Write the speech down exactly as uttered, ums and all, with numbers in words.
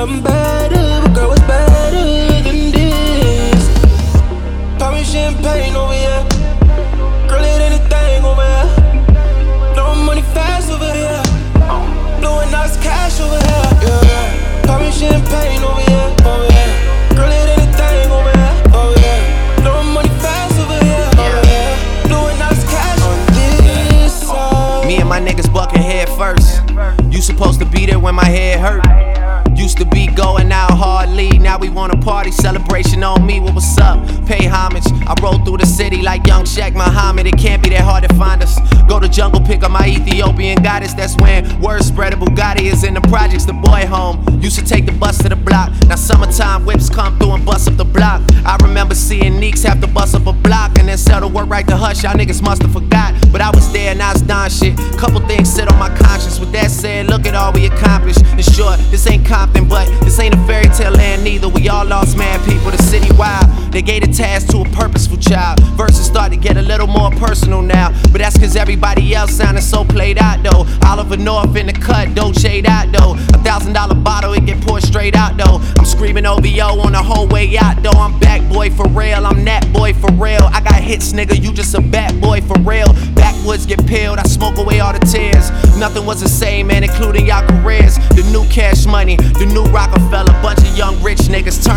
something better, but girl, what's better than this? Pop me champagne over here. Girl, it anything over here. Throwing money fast over here. Blowing out cash over here. Yeah. Pop me champagne over here. Over here. Girl, it anything over here. Over here. Throwing money fast over here. Over here. Blowing out cash on this side. Me and my niggas bucking head first. You supposed to be there when my head hurt. Used to be going out hardly, now we want a party, celebration on me, what was up? Pay homage, I roll through the city like young Shaq Muhammad. It can't be that hard to find us. Go to jungle, pick up my Ethiopian goddess. That's when word spread, Bugatti is in the projects, the boy home. Used to take the bus to the block, now summertime whips come through and bust up the block. I remember seeing Neeks have to bust up a block and then sell the work right to Hush, y'all niggas must have forgot. But I was there and I was done shit, couple things sit on my conscience. With that said, look at all we accomplished. In short, this ain't Compton, but this ain't a fairy tale land neither. We all lost mad people, the city wild. They gave the task to a purposeful child. Verses start to get a little more personal now, but that's cause everybody else sounded so played out though. Oliver North in the cut, Dolce out though. A thousand dollar bottle, it get poured straight out though. I'm screaming O V O on the whole way out though. I'm back boy for real, I'm that boy for real. I got hits nigga, you just a bad boy for real. Backwoods get peeled, I smoke away all the tears. Nothing was the same man, including y'all careers. The new Cash Money, the new Rockefeller, bunch of young rich niggas turn